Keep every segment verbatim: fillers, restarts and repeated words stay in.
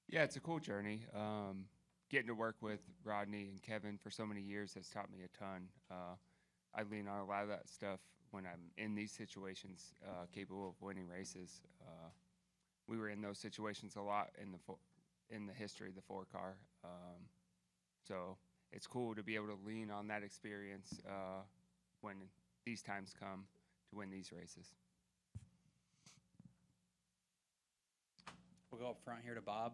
Yeah, it's a cool journey. Um, getting to work with Rodney and Kevin for so many years has taught me a ton. Uh, I lean on a lot of that stuff when I'm in these situations, uh, capable of winning races. Uh, we were in those situations a lot in the fo- in the history of the four car. Um, so it's cool to be able to lean on that experience uh, when these times come to win these races. We'll go up front here to Bob.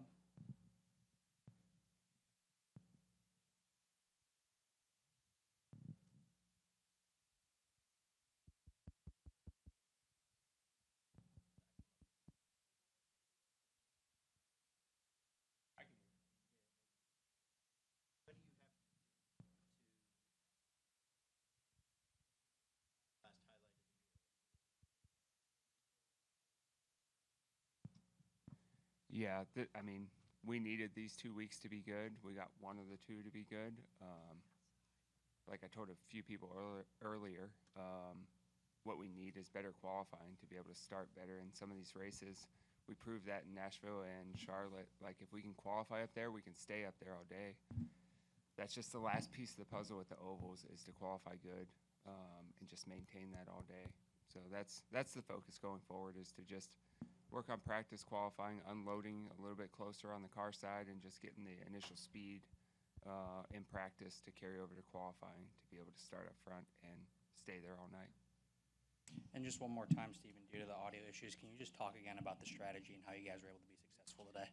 Yeah, th- I mean, we needed these two weeks to be good. We got one of the two to be good. Um, like I told a few people earlier, earlier um, what we need is better qualifying to be able to start better in some of these races. We proved that in Nashville and Charlotte. Like if we can qualify up there, we can stay up there all day. That's just the last piece of the puzzle with the ovals is to qualify good um, and just maintain that all day. So that's that's the focus going forward is to just work on practice qualifying, unloading a little bit closer on the car side, and just getting the initial speed uh, in practice to carry over to qualifying to be able to start up front and stay there all night. And just one more time, Stephen, due to the audio issues, can you just talk again about the strategy and how you guys were able to be successful today?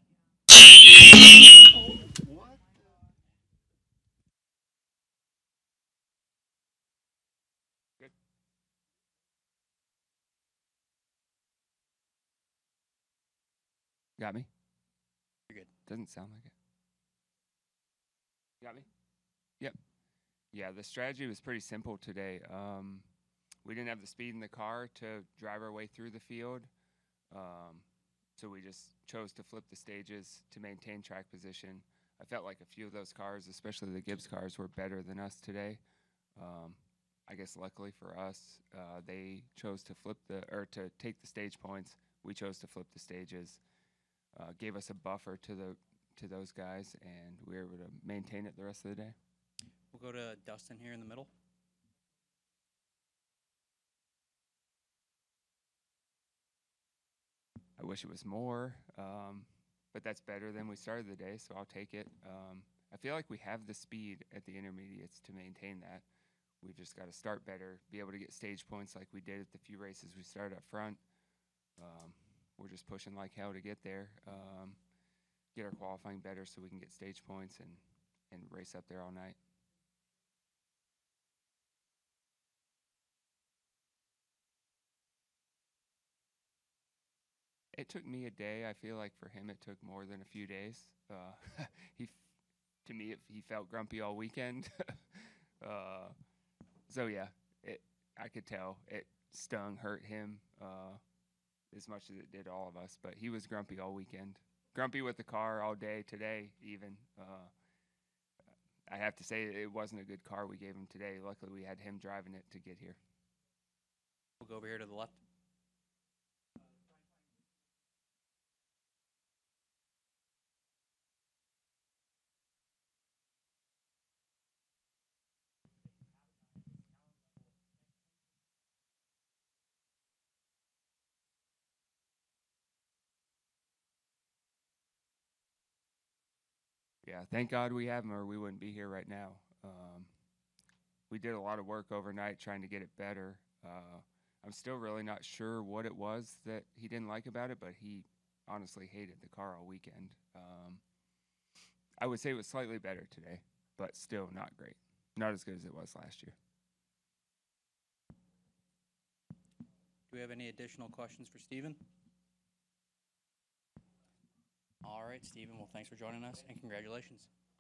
Good. Got me? You're good. Doesn't sound like it. Got me? Yep. Yeah, the strategy was pretty simple today. Um, we didn't have the speed in the car to drive our way through the field. Um, so we just chose to flip the stages to maintain track position. I felt like a few of those cars, especially the Gibbs cars, were better than us today. Um, I guess luckily for us, uh, they chose to flip the or to take the stage points. We chose to flip the stages. Uh, gave us a buffer to the to those guys, and we were able to maintain it the rest of the day. We'll go to Dustin here in the middle. I wish it was more, um, but that's better than we started the day, so I'll take it. Um, I feel like we have the speed at the intermediates to maintain that. We've just got to start better, be able to get stage points like we did at the few races we started up front. Um, we're just pushing like hell to get there, um, get our qualifying better so we can get stage points and, and race up there all night. It took me a day. I feel like for him it took more than a few days. Uh, he, to me, it, he felt grumpy all weekend. uh, so yeah, it. I could tell it stung, hurt him uh, as much as it did all of us. But he was grumpy all weekend. Grumpy with the car all day today. Even uh, I have to say it wasn't a good car we gave him today. Luckily, we had him driving it to get here. We'll go over here to the left. Yeah, thank God we have him, or we wouldn't be here right now. Um, we did a lot of work overnight trying to get it better. Uh, I'm still really not sure what it was that he didn't like about it, but he honestly hated the car all weekend. Um, I would say it was slightly better today, but still not great. Not as good as it was last year. Do we have any additional questions for Stephen? All right, Stephen. Well, thanks for joining us and congratulations.